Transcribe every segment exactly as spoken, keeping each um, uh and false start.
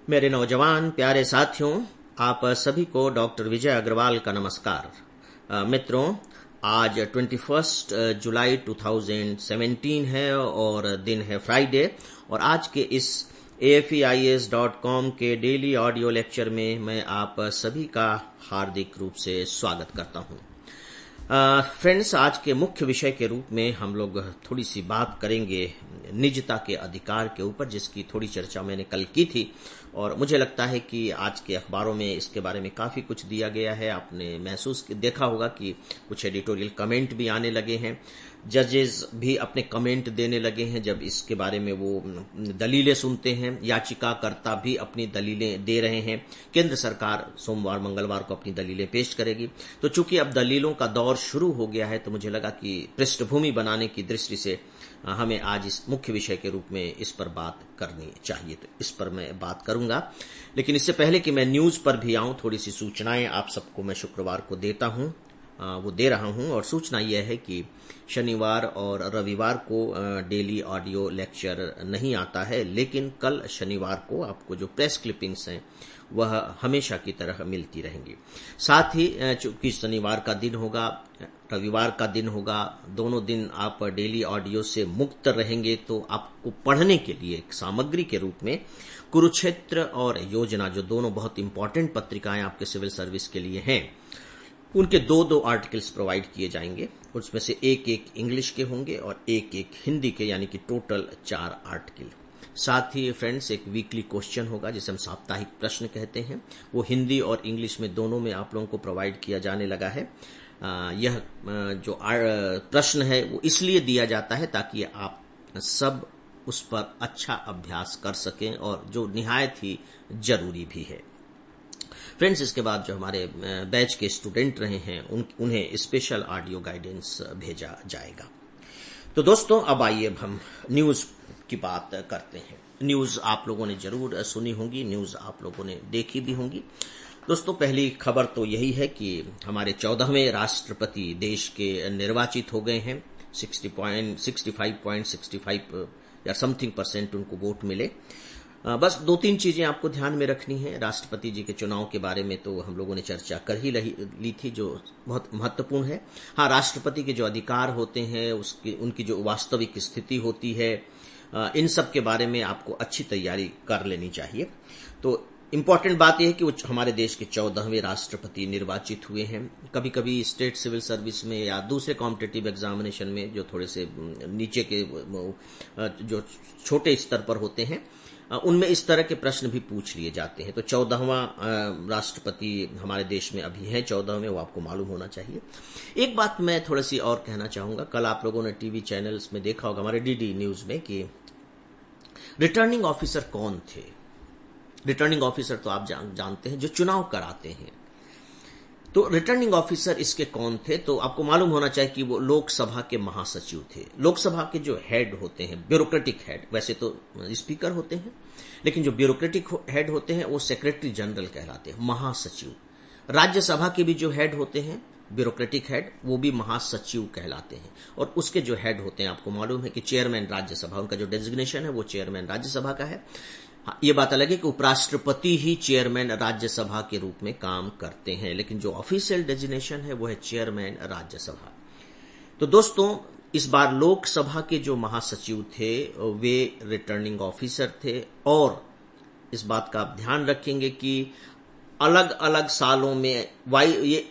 मेरे नौजवान प्यारे साथियों, आप सभी को डॉक्टर विजय अग्रवाल का नमस्कार। अ, मित्रों, आज इक्कीस जुलाई दो हज़ार सत्रह है और दिन है फ्राइडे। और आज के इस A F E I S dot com के डेली ऑडियो लेक्चर में मैं आप सभी का हार्दिक रूप से स्वागत करता हूं। फ्रेंड्स, आज के मुख्य विषय के रूप में हम लोग थोड़ी सी बात करेंगे निजता के अधिकार के ऊपर, जिसकी थोड़ी चर्चा मैंने कल की थी और मुझे लगता है कि आज के अखबारों में इसके बारे में काफी कुछ दिया गया है। आपने महसूस देखा होगा कि कुछ एडिटोरियल कमेंट भी आने लगे हैं, जजेस भी अपने कमेंट देने लगे हैं जब इसके बारे में वो दलीलें सुनते हैं। याचिकाकर्ता भी अपनी दलीलें दे रहे हैं। केंद्र सरकार सोमवार मंगलवार को अपनी दलीलें पेश करेगी। तो चूंकि अब दलीलों का दौर शुरू हो गया है, तो मुझे लगा कि पृष्ठभूमि बनाने की दृष्टि से हमें आज इस मुख्य विषय के रूप में इस पर बात करनी चाहिए। तो इस पर मैं बात करूंगा, लेकिन इससे पहले कि मैं न्यूज पर भी आऊं, थोड़ी सी सूचनाएं आप सबको मैं शुक्रवार को देता हूं, वो दे रहा हूं। और सूचना यह है कि शनिवार और रविवार को डेली ऑडियो लेक्चर नहीं आता है, लेकिन कल शनिवार को आपको जो प्रेस क्लिपिंग्स हैं वह हमेशा की तरह मिलती रहेंगी। साथ ही चूंकि शनिवार का दिन होगा, रविवार का दिन होगा, दोनों दिन आप डेली ऑडियो से मुक्त रहेंगे, तो आपको पढ़ने के लिए एक सामग्री के रूप में कुरुक्षेत्र और योजना, जो दोनों बहुत इंपॉर्टेंट पत्रिकाएं आपके सिविल सर्विस के लिए हैं, उनके दो दो आर्टिकल्स प्रोवाइड किए जाएंगे। उसमें से एक एक इंग्लिश के होंगे और एक एक हिंदी के, यानी कि टोटल चार आर्टिकल। साथ ही फ्रेंड्स, एक वीकली क्वेश्चन होगा जिसे हम साप्ताहिक प्रश्न कहते हैं। वो हिंदी और इंग्लिश में दोनों में आप लोगों को प्रोवाइड किया जाने लगा है। आ, यह आ, जो प्रश्न है वो इसलिए दिया जाता है ताकि आप सब उस पर अच्छा अभ्यास कर सकें, और जो निहायत ही जरूरी भी है। फ्रेंड्स, इसके बाद जो हमारे बैच के स्टूडेंट रहे हैं उन, उन्हें स्पेशल ऑडियो गाइडेंस भेजा जाएगा। तो दोस्तों, अब आइए हम न्यूज की बात करते हैं। न्यूज आप लोगों ने जरूर सुनी होगी, न्यूज आप लोगों ने देखी भी होंगी। दोस्तों, पहली खबर तो यही है कि हमारे चौदहवें राष्ट्रपति देश के निर्वाचित हो गए हैं। Sixty point sixty five point sixty five या समथिंग परसेंट उनको वोट मिले। बस दो तीन चीजें आपको ध्यान में रखनी है। राष्ट्रपति जी के चुनाव के बारे में तो हम लोगों ने चर्चा कर ही ली थी, जो बहुत महत्वपूर्ण है। हाँ, राष्ट्रपति के जो अधिकार होते हैं, उसकी उनकी जो वास्तविक स्थिति होती है, इन सब के बारे में आपको अच्छी तैयारी कर लेनी चाहिए। तो इम्पोर्टेंट बात यह है कि वो हमारे देश के चौदहवें राष्ट्रपति निर्वाचित हुए हैं। कभी कभी स्टेट सिविल सर्विस में या दूसरे कॉम्पिटिटिव एग्जामिनेशन में, जो थोड़े से नीचे के जो छोटे स्तर पर होते हैं, उनमें इस तरह के प्रश्न भी पूछ लिए जाते हैं। तो चौदहवां राष्ट्रपति हमारे देश में अभी है, चौदहवें, वो आपको मालूम होना चाहिए। एक बात मैं थोड़ी सी और कहना चाहूंगा। कल आप लोगों ने टीवी चैनल्स में देखा होगा, हमारे डी डी न्यूज में, कि रिटर्निंग ऑफिसर कौन थे। रिटर्निंग ऑफिसर तो आप जान, जानते हैं, जो चुनाव कराते हैं। तो रिटर्निंग ऑफिसर इसके कौन थे, तो आपको मालूम होना चाहिए कि वो लोकसभा के महासचिव थे। लोकसभा के जो हेड होते हैं, ब्यूरोक्रेटिक हेड, वैसे तो स्पीकर होते हैं, लेकिन जो ब्यूरोक्रेटिक हेड होते हैं वो सेक्रेटरी जनरल कहलाते हैं, महासचिव। राज्यसभा के भी जो हेड होते हैं, ब्यूरोक्रेटिक हेड, वो भी महासचिव कहलाते हैं। और उसके जो हेड होते हैं, आपको मालूम है कि चेयरमैन राज्यसभा, उनका जो डेजिग्नेशन है वो चेयरमैन राज्यसभा का है। हाँ, ये बात अलग है कि उपराष्ट्रपति ही चेयरमैन राज्यसभा के रूप में काम करते हैं, लेकिन जो ऑफिशियल डेजिग्नेशन है वो है चेयरमैन राज्यसभा। तो दोस्तों, इस बार लोकसभा के जो महासचिव थे वे रिटर्निंग ऑफिसर थे। और इस बात का आप ध्यान रखेंगे कि अलग अलग सालों में वाई ये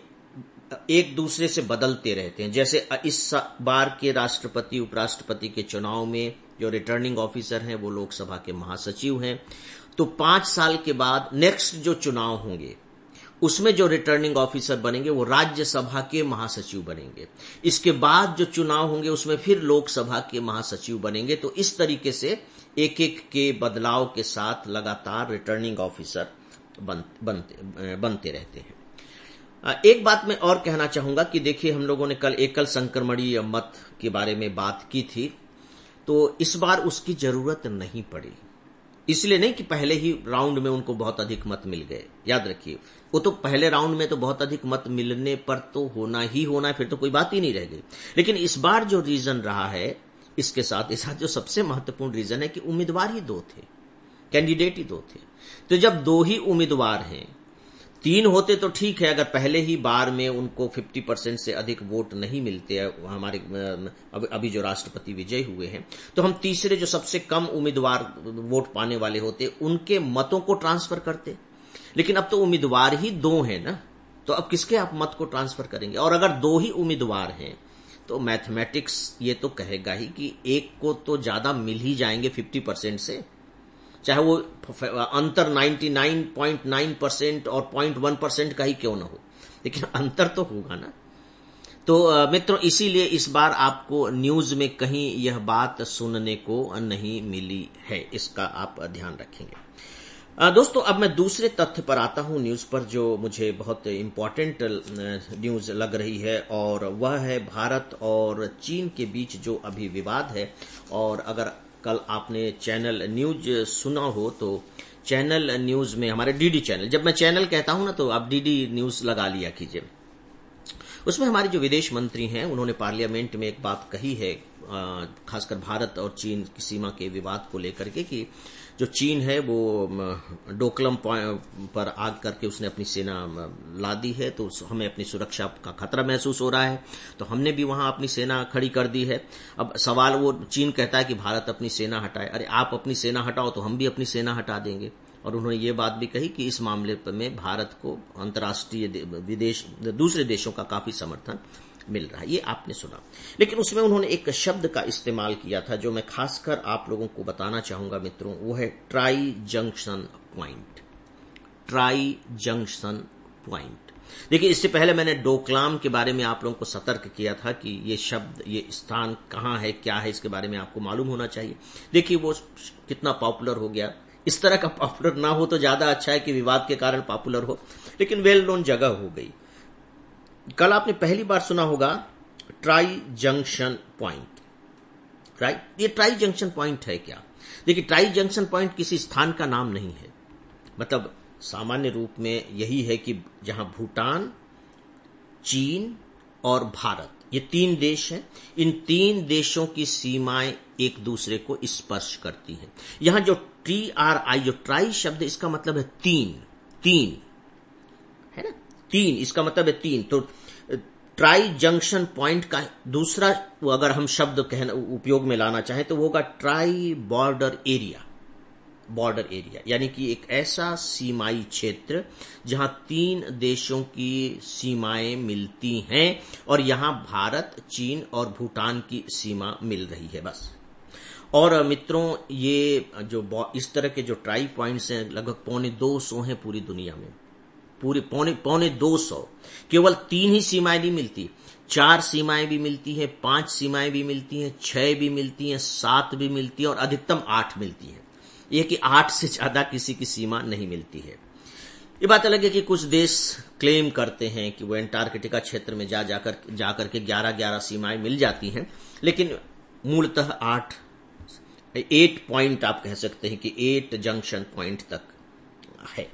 एक दूसरे से बदलते रहते हैं। जैसे इस बार के राष्ट्रपति उपराष्ट्रपति के चुनाव में जो रिटर्निंग ऑफिसर हैं वो लोकसभा के महासचिव हैं। तो पांच साल के बाद नेक्स्ट जो चुनाव होंगे उसमें जो रिटर्निंग ऑफिसर बनेंगे वो राज्यसभा के महासचिव बनेंगे। इसके बाद जो चुनाव होंगे उसमें फिर लोकसभा के महासचिव बनेंगे। तो इस तरीके से एक एक के बदलाव के साथ लगातार रिटर्निंग ऑफिसर बन, बनते बनते रहते हैं। एक बात मैं और कहना चाहूंगा कि देखिए, हम लोगों ने कल एकल संक्रमणीय मत के बारे में बात की थी, तो इस बार उसकी जरूरत नहीं पड़ी। इसलिए नहीं कि पहले ही राउंड में उनको बहुत अधिक मत मिल गए। याद रखिए, वो तो पहले राउंड में तो बहुत अधिक मत मिलने पर तो होना ही होना है, फिर तो कोई बात ही नहीं रह गई। लेकिन इस बार जो रीजन रहा है, इसके साथ इस साथ जो सबसे महत्वपूर्ण रीजन है कि उम्मीदवार ही दो थे। कैंडिडेट ही दो थे। तो जब दो ही उम्मीदवार हैं, तीन होते तो ठीक है, अगर पहले ही बार में उनको पचास परसेंट से अधिक वोट नहीं मिलते हैं हमारे अभी जो राष्ट्रपति विजयी हुए हैं, तो हम तीसरे जो सबसे कम उम्मीदवार वोट पाने वाले होते उनके मतों को ट्रांसफर करते। लेकिन अब तो उम्मीदवार ही दो हैं ना, तो अब किसके आप मत को ट्रांसफर करेंगे? और अगर दो ही उम्मीदवार हैं तो मैथमेटिक्स ये तो कहेगा ही कि एक को तो ज्यादा मिल ही जाएंगे पचास परसेंट से, चाहे वो अंतर निन्यानवे पॉइंट नौ परसेंट और zero पॉइंट एक परसेंट का ही क्यों ना हो, लेकिन अंतर तो होगा ना। तो मित्रों, इसीलिए इस बार आपको न्यूज में कहीं यह बात सुनने को नहीं मिली है, इसका आप ध्यान रखेंगे। दोस्तों, अब मैं दूसरे तथ्य पर आता हूं न्यूज पर, जो मुझे बहुत इंपॉर्टेंट न्यूज लग रही है, और वह है भारत और चीन के बीच जो अभी विवाद है। और अगर कल आपने चैनल न्यूज सुना हो तो चैनल न्यूज में, हमारे डीडी चैनल, जब मैं चैनल कहता हूं ना तो आप डीडी न्यूज लगा लिया कीजिए, उसमें हमारे जो विदेश मंत्री हैं उन्होंने पार्लियामेंट में एक बात कही है, खासकर भारत और चीन की सीमा के विवाद को लेकर के, कि जो चीन है वो डोकलम पर आग करके उसने अपनी सेना ला दी है, तो हमें अपनी सुरक्षा का खतरा महसूस हो रहा है, तो हमने भी वहां अपनी सेना खड़ी कर दी है। अब सवाल, वो चीन कहता है कि भारत अपनी सेना हटाए। अरे आप अपनी सेना हटाओ तो हम भी अपनी सेना हटा देंगे। और उन्होंने ये बात भी कही कि इस मामले में भारत को अंतर्राष्ट्रीय विदेश दूसरे देशों का काफी समर्थन मिल रहा है, ये आपने सुना। लेकिन उसमें उन्होंने एक शब्द का इस्तेमाल किया था जो मैं खासकर आप लोगों को बताना चाहूंगा मित्रों, वो है tri junction point. Tri junction point. देखिए, इससे पहले मैंने डोकलाम के बारे में आप लोगों को सतर्क किया था कि ये शब्द, ये स्थान कहाँ है, क्या है, इसके बारे में आपको मालूम होना चाहिए। देखिए वो कितना पॉपुलर हो गया। इस तरह का पॉपुलर ना हो तो ज्यादा अच्छा है कि विवाद के कारण पॉपुलर हो, लेकिन वेल नोन जगह हो गई। कल आपने पहली बार सुना होगा ट्राई जंक्शन पॉइंट। राइट, ये ट्राई जंक्शन पॉइंट है क्या? देखिए, ट्राई जंक्शन पॉइंट किसी स्थान का नाम नहीं है। मतलब सामान्य रूप में यही है कि जहां भूटान, चीन और भारत, ये तीन देश हैं, इन तीन देशों की सीमाएं एक दूसरे को स्पर्श करती हैं। यहां जो टी आर आई, जो ट्राई शब्द, इसका मतलब है तीन। तीन है ना, तीन, इसका मतलब है तीन। तो ट्राई जंक्शन पॉइंट का दूसरा अगर हम शब्द कहना उपयोग में लाना चाहें तो वो होगा tri border area. Border area यानी कि एक ऐसा सीमाई क्षेत्र जहां तीन देशों की सीमाएं मिलती हैं और यहां भारत, चीन और भूटान की सीमा मिल रही है, बस। और मित्रों, ये जो इस तरह के जो ट्राई पॉइंट्स हैं लगभग पौने दो सौ हैं पूरी दुनिया में। पूरे पौने पौने दो सौ। केवल तीन ही सीमाएं नहीं मिलती, चार सीमाएं भी मिलती हैं, पांच सीमाएं भी मिलती हैं, छह भी मिलती हैं, सात भी मिलती हैं और अधिकतम आठ मिलती हैं। यह कि आठ से ज्यादा किसी की सीमा नहीं मिलती है। ये बात अलग है कि कुछ देश क्लेम करते हैं कि वो एंटार्कटिका क्षेत्र में जा जाकर जाकर के ग्यारह ग्यारह सीमाएं मिल जाती हैं, लेकिन मूलतः आठ एट पॉइंट आप कह सकते हैं कि एट जंक्शन पॉइंट तक है।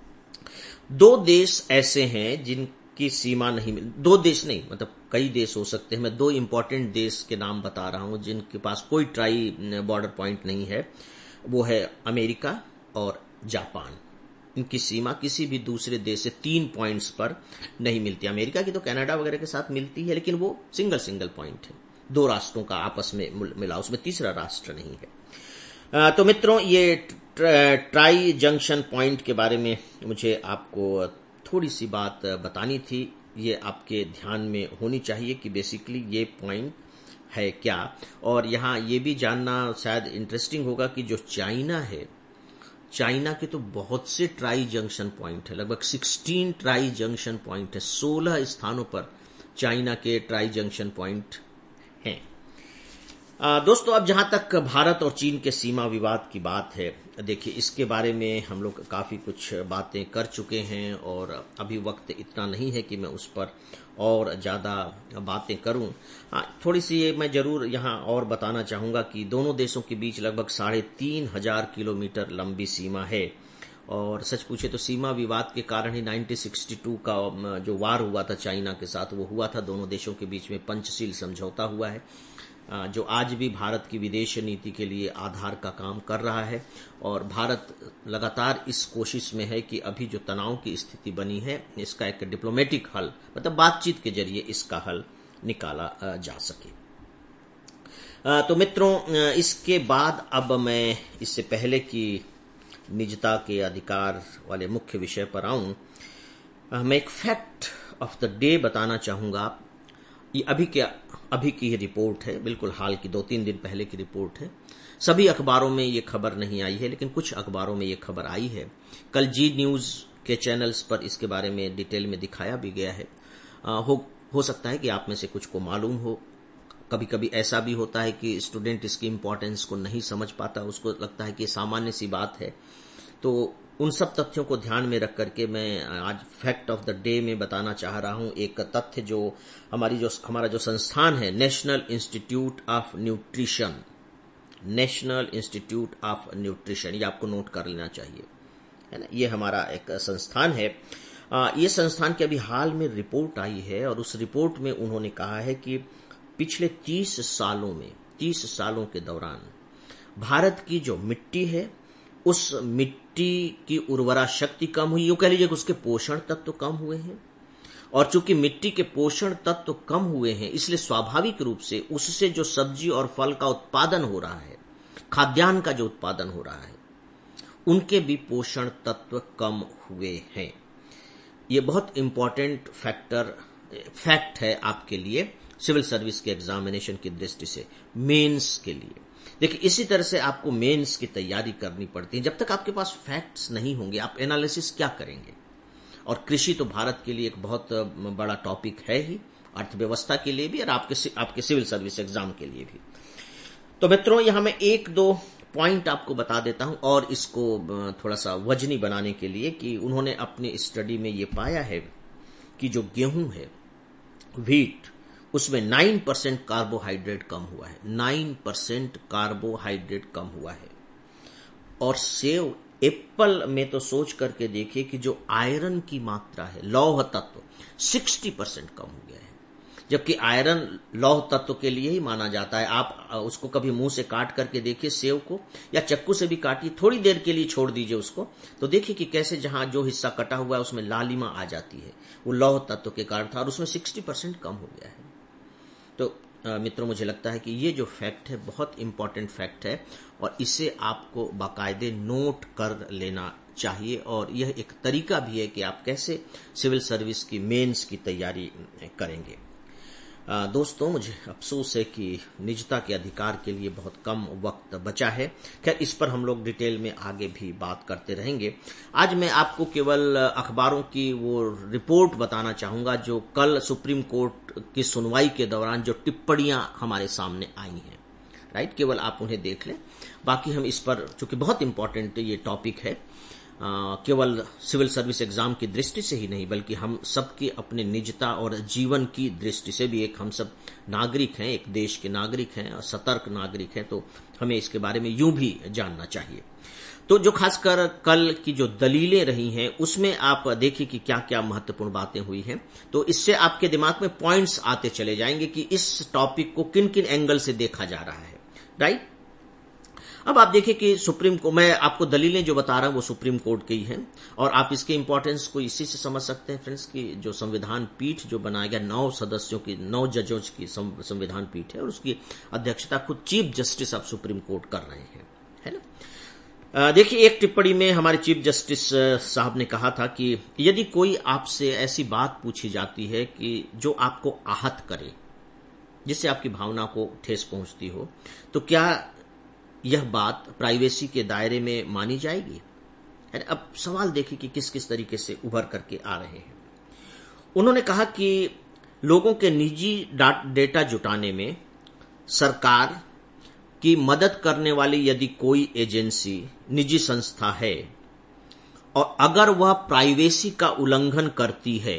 दो देश ऐसे हैं जिनकी सीमा नहीं मिल, दो देश नहीं, मतलब कई देश हो सकते हैं। मैं दो इंपॉर्टेंट देश के नाम बता रहा हूं जिनके पास कोई ट्राई बॉर्डर पॉइंट नहीं है। वो है अमेरिका और जापान। इनकी सीमा किसी भी दूसरे देश से तीन पॉइंट्स पर नहीं मिलती। अमेरिका की तो कनाडा वगैरह के साथ मिलती है, लेकिन वो सिंगल सिंगल पॉइंट है, दो राष्ट्रों का आपस में मिला, उसमें तीसरा राष्ट्र नहीं है। तो मित्रों, ये ट्राई जंक्शन पॉइंट के बारे में मुझे आपको थोड़ी सी बात बतानी थी। ये आपके ध्यान में होनी चाहिए कि बेसिकली ये पॉइंट है क्या। और यहाँ ये भी जानना शायद इंटरेस्टिंग होगा कि जो चाइना है, चाइना के तो बहुत से ट्राई जंक्शन पॉइंट है, लगभग सोलह ट्राई जंक्शन पॉइंट है। सोलह स्थानों पर चाइना के ट्राई जंक्शन पॉइंट हैं। दोस्तों, अब जहां तक भारत और चीन के सीमा विवाद की बात है, देखिए इसके बारे में हम लोग काफी कुछ बातें कर चुके हैं और अभी वक्त इतना नहीं है कि मैं उस पर और ज्यादा बातें करूं। थोड़ी सी मैं जरूर यहां और बताना चाहूंगा कि दोनों देशों के बीच लगभग साढ़े तीन हजार किलोमीटर लंबी सीमा है। और सच पूछे तो सीमा विवाद के कारण ही उन्नीस सौ बासठ का जो वार हुआ था चाइना के साथ, वो हुआ था दोनों देशों के बीच में पंचशील समझौता हुआ है। जो आज भी भारत की विदेश नीति के लिए आधार का काम कर रहा है। और भारत लगातार इस कोशिश में है कि अभी जो तनाव की स्थिति बनी है इसका एक डिप्लोमेटिक हल, मतलब बातचीत के जरिए इसका हल निकाला जा सके। तो मित्रों, इसके बाद अब मैं इससे पहले कि निजता के अधिकार वाले मुख्य विषय पर आऊं, मैं एक फैक्ट ऑफ द डे बताना चाहूंगा। ये अभी क्या अभी की ही रिपोर्ट है, बिल्कुल हाल की, दो तीन दिन पहले की रिपोर्ट है। सभी अखबारों में ये खबर नहीं आई है, लेकिन कुछ अखबारों में ये खबर आई है। कल जी न्यूज के चैनल्स पर इसके बारे में डिटेल में दिखाया भी गया है। आ, हो हो सकता है कि आप में से कुछ को मालूम हो। कभी कभी ऐसा भी होता है कि स्टूडेंट इसकी इंपॉर्टेंस को नहीं समझ पाता, उसको लगता है कि सामान्य सी बात है। तो उन सब तथ्यों को ध्यान में रख करके मैं आज फैक्ट ऑफ द डे में बताना चाह रहा हूं एक तथ्य जो हमारी जो हमारा जो संस्थान है, national institute of nutrition, national institute of nutrition, ये आपको नोट कर लेना चाहिए, है ना। ये हमारा एक संस्थान है। आ, ये संस्थान की अभी हाल में रिपोर्ट आई है और उस रिपोर्ट में उन्होंने कहा है कि पिछले तीस सालों में तीस सालों के दौरान भारत की जो मिट्टी है, उस मिट्टी की उर्वरा शक्ति कम हुई, यूं कह लीजिए कि उसके पोषण तत्व तो कम हुए हैं। और चूंकि मिट्टी के पोषण तत्व तो कम हुए हैं, इसलिए स्वाभाविक रूप से उससे जो सब्जी और फल का उत्पादन हो रहा है, खाद्यान्न का जो उत्पादन हो रहा है, उनके भी पोषण तत्व कम हुए हैं। ये बहुत इंपॉर्टेंट फैक्टर फैक्ट है आपके लिए, सिविल सर्विस के एग्जामिनेशन की दृष्टि से, मेंस के लिए। देखिए, इसी तरह से आपको मेंस की तैयारी करनी पड़ती है। जब तक आपके पास फैक्ट्स नहीं होंगे, आप एनालिसिस क्या करेंगे? और कृषि तो भारत के लिए एक बहुत बड़ा टॉपिक है ही, अर्थव्यवस्था के लिए भी और आपके आपके सिविल सर्विस एग्जाम के लिए भी। तो मित्रों, यहां मैं एक दो पॉइंट आपको बता देता हूं और इसको थोड़ा सा वजनी बनाने के लिए कि उन्होंने अपनी स्टडी में ये पाया है कि जो गेहूं है, व्हीट, उसमें नौ परसेंट कार्बोहाइड्रेट कम हुआ है, नौ परसेंट कार्बोहाइड्रेट कम हुआ है। और सेव, एप्पल में तो सोच करके देखिए कि जो आयरन की मात्रा है, लौह तत्व, साठ परसेंट कम हो गया है। जबकि आयरन लौह तत्व के लिए ही माना जाता है। आप उसको कभी मुंह से काट करके देखिए, सेव को, या चक्कू से भी काटिए, थोड़ी देर के लिए छोड़ दीजिए उसको, तो देखिए कि कैसे जहां जो हिस्सा कटा हुआ है उसमें लालिमा आ जाती है। वो लौह तत्व के कारण था और उसमें साठ परसेंट कम हो गया है। तो मित्रों, मुझे लगता है कि ये जो फैक्ट है बहुत इंपॉर्टेंट फैक्ट है और इसे आपको बाकायदे नोट कर लेना चाहिए। और यह एक तरीका भी है कि आप कैसे सिविल सर्विस की मेंस की तैयारी करेंगे। आ, दोस्तों, मुझे अफसोस है कि निजता के अधिकार के लिए बहुत कम वक्त बचा है। खैर, इस पर हम लोग डिटेल में आगे भी बात करते रहेंगे। आज मैं आपको केवल अखबारों की वो रिपोर्ट बताना चाहूंगा जो कल सुप्रीम कोर्ट की सुनवाई के दौरान जो टिप्पणियां हमारे सामने आई हैं, राइट। केवल आप उन्हें देख लें। बाकी हम इस पर, चूंकि बहुत इंपॉर्टेंट ये टॉपिक है, आ, केवल सिविल सर्विस एग्जाम की दृष्टि से ही नहीं, बल्कि हम सबकी अपने निजता और जीवन की दृष्टि से भी, एक हम सब नागरिक हैं, एक देश के नागरिक हैं और सतर्क नागरिक हैं, तो हमें इसके बारे में यूं भी जानना चाहिए। तो जो खासकर कल की जो दलीलें रही हैं, उसमें आप देखिए कि क्या क्या महत्वपूर्ण बातें हुई हैं। तो इससे आपके दिमाग में पॉइंट्स आते चले जाएंगे कि इस टॉपिक को किन किन एंगल से देखा जा रहा है, राइट। अब आप देखिए कि सुप्रीम कोर्ट, मैं आपको दलीलें जो बता रहा हूं वो सुप्रीम कोर्ट की हैं और आप इसके इंपॉर्टेंस को इसी से समझ सकते हैं फ्रेंड्स कि जो संविधान पीठ जो बनाया गया, नौ सदस्यों की, नौ जजों की संविधान पीठ है और उसकी अध्यक्षता खुद chief justice of supreme court कर रहे हैं, है ना। देखिए, एक टिप्पणी में हमारे चीफ जस्टिस साहब ने कहा था कि यदि कोई आपसे ऐसी बात पूछी जाती है कि जो आपको आहत करे, जिससे आपकी भावना को ठेस पहुंचती हो, तो क्या यह बात प्राइवेसी के दायरे में मानी जाएगी? अब सवाल देखिए कि किस किस तरीके से उभर करके आ रहे हैं। उन्होंने कहा कि लोगों के निजी डेटा जुटाने में सरकार की मदद करने वाली यदि कोई एजेंसी, निजी संस्था है और अगर वह प्राइवेसी का उल्लंघन करती है,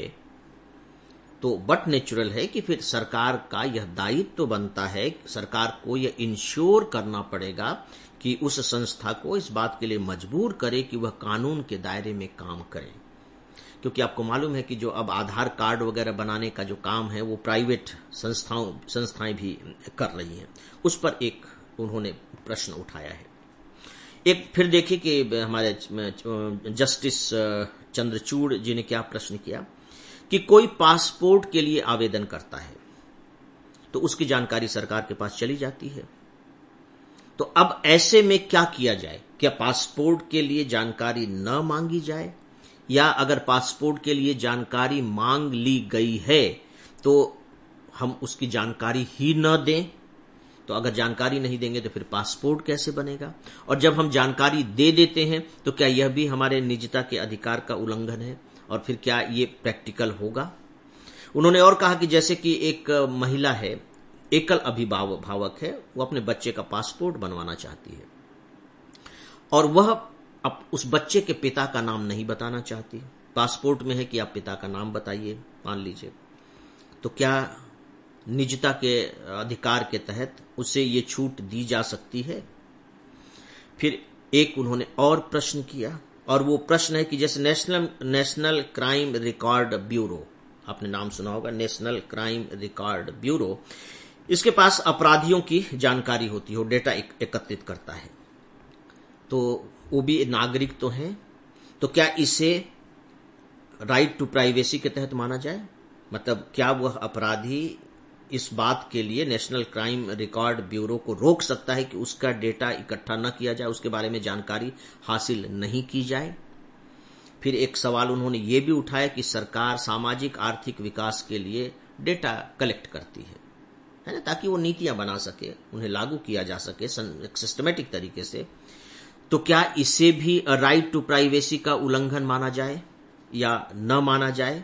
तो बट नेचुरल है कि फिर सरकार का यह दायित्व तो बनता है, सरकार को यह इंश्योर करना पड़ेगा कि उस संस्था को इस बात के लिए मजबूर करे कि वह कानून के दायरे में काम करे। क्योंकि आपको मालूम है कि जो अब आधार कार्ड वगैरह बनाने का जो काम है वो प्राइवेट संस्थाओं संस्थाएं भी कर रही हैं। उस पर एक उन्होंने प्रश्न उठाया है। एक फिर देखिए कि हमारे जस्टिस चंद्रचूड़ जी ने क्या प्रश्न किया कि कोई पासपोर्ट के लिए आवेदन करता है तो उसकी जानकारी सरकार के पास चली जाती है। तो अब ऐसे में क्या किया जाए? क्या पासपोर्ट के लिए जानकारी न मांगी जाए, या अगर पासपोर्ट के लिए जानकारी मांग ली गई है तो हम उसकी जानकारी ही न दें? तो अगर जानकारी नहीं देंगे तो फिर पासपोर्ट कैसे बनेगा? और जब हम जानकारी दे देते हैं तो क्या यह भी हमारे निजता के अधिकार का उल्लंघन है? और फिर क्या ये प्रैक्टिकल होगा? उन्होंने और कहा कि जैसे कि एक महिला है, एकल अभिभावक है, वो अपने बच्चे का पासपोर्ट बनवाना चाहती है और वह अब उस बच्चे के पिता का नाम नहीं बताना चाहती। पासपोर्ट में है कि आप पिता का नाम बताइए, मान लीजिए, तो क्या निजता के अधिकार के तहत उसे ये छूट दी जा सकती है? फिर एक उन्होंने और प्रश्न किया, और वो प्रश्न है कि जैसे national national crime record bureau, आपने नाम सुना होगा, नेशनल क्राइम रिकॉर्ड ब्यूरो, इसके पास अपराधियों की जानकारी होती हो, डेटा एक, एकत्रित करता है, तो वो भी नागरिक तो हैं, तो क्या इसे राइट टू प्राइवेसी के तहत माना जाए? मतलब क्या वह अपराधी इस बात के लिए नेशनल क्राइम रिकॉर्ड ब्यूरो को रोक सकता है कि उसका डेटा इकट्ठा न किया जाए, उसके बारे में जानकारी हासिल नहीं की जाए? फिर एक सवाल उन्होंने ये भी उठाया कि सरकार सामाजिक आर्थिक विकास के लिए डेटा कलेक्ट करती है, है ना, ताकि वो नीतियां बना सके, उन्हें लागू किया जा सके एक सिस्टमेटिक तरीके से। तो क्या इसे भी राइट टू प्राइवेसी का उल्लंघन माना जाए या न माना जाए?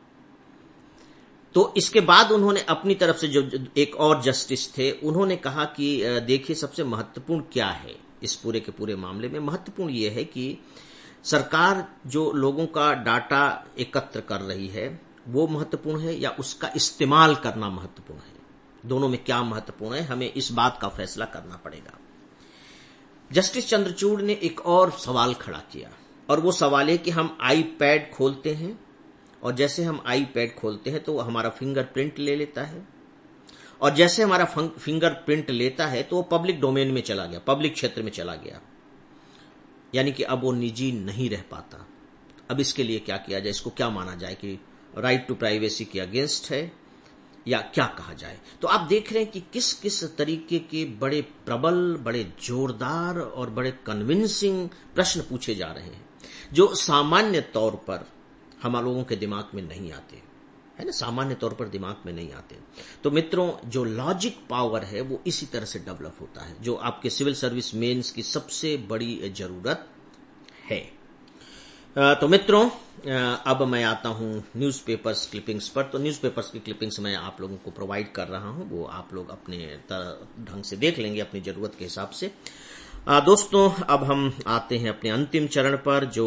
तो इसके बाद उन्होंने अपनी तरफ से, जो एक और जस्टिस थे, उन्होंने कहा कि देखिए सबसे महत्वपूर्ण क्या है इस पूरे के पूरे मामले में? महत्वपूर्ण यह है कि सरकार जो लोगों का डाटा एकत्र कर रही है वो महत्वपूर्ण है या उसका इस्तेमाल करना महत्वपूर्ण है? दोनों में क्या महत्वपूर्ण है, हमें इस बात का फैसला करना पड़ेगा। जस्टिस चंद्रचूड़ ने एक और सवाल खड़ा किया, और वो सवाल है कि हम आईपैड खोलते हैं और जैसे हम आईपैड खोलते हैं तो वो हमारा फिंगरप्रिंट ले लेता है, और जैसे हमारा फिंगरप्रिंट लेता है तो वो पब्लिक डोमेन में चला गया, पब्लिक क्षेत्र में चला गया, यानी कि अब वो निजी नहीं रह पाता। अब इसके लिए क्या किया जाए? इसको क्या माना जाए कि राइट टू प्राइवेसी के अगेंस्ट है या क्या कहा जाए? तो आप देख रहे हैं कि किस किस तरीके के बड़े प्रबल, बड़े जोरदार और बड़े कन्विंसिंग प्रश्न पूछे जा रहे हैं जो सामान्य तौर पर हम लोगों के दिमाग में नहीं आते, है ना, सामान्य तौर पर दिमाग में नहीं आते। तो मित्रों, जो लॉजिक पावर है वो इसी तरह से डेवलप होता है, जो आपके सिविल सर्विस मेंस की सबसे बड़ी जरूरत है। तो मित्रों, अब मैं आता हूं न्यूज़पेपर्स क्लिपिंग्स पर। तो न्यूज़पेपर्स की क्लिपिंग्स मैं आप लोगों को प्रोवाइड कर रहा हूं, वो आप लोग अपने ढंग से देख लेंगे अपनी जरूरत के हिसाब से। दोस्तों, अब हम आते हैं अपने अंतिम चरण पर, जो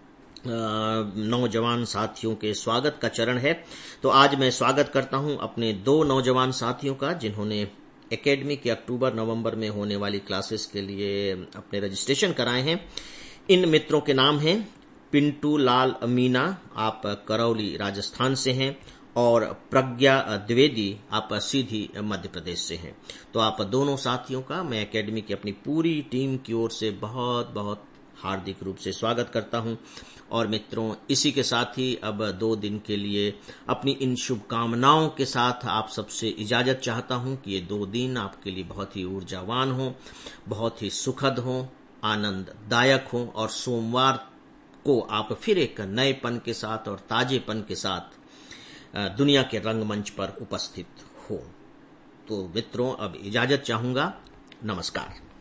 नौजवान साथियों के स्वागत का चरण है। तो आज मैं स्वागत करता हूं अपने दो नौजवान साथियों का जिन्होंने एकेडमी के अक्टूबर नवंबर में होने वाली क्लासेस के लिए अपने रजिस्ट्रेशन कराए हैं। इन मित्रों के नाम हैं पिंटू लाल मीना, आप करौली राजस्थान से हैं, और प्रज्ञा द्विवेदी, आप सीधी मध्य प्रदेश से हैं। तो आप दोनों साथियों का मैं एकेडमी की अपनी पूरी टीम की ओर से बहुत बहुत हार्दिक रूप से स्वागत करता हूं। और मित्रों, इसी के साथ ही अब दो दिन के लिए अपनी इन शुभकामनाओं के साथ आप सबसे इजाजत चाहता हूं कि ये दो दिन आपके लिए बहुत ही ऊर्जावान हो, बहुत ही सुखद हो, आनंददायक हो, और सोमवार को आप फिर एक नएपन के साथ और ताजेपन के साथ दुनिया के रंगमंच पर उपस्थित हो। तो मित्रों, अब इजाजत चाहूंगा। नमस्कार।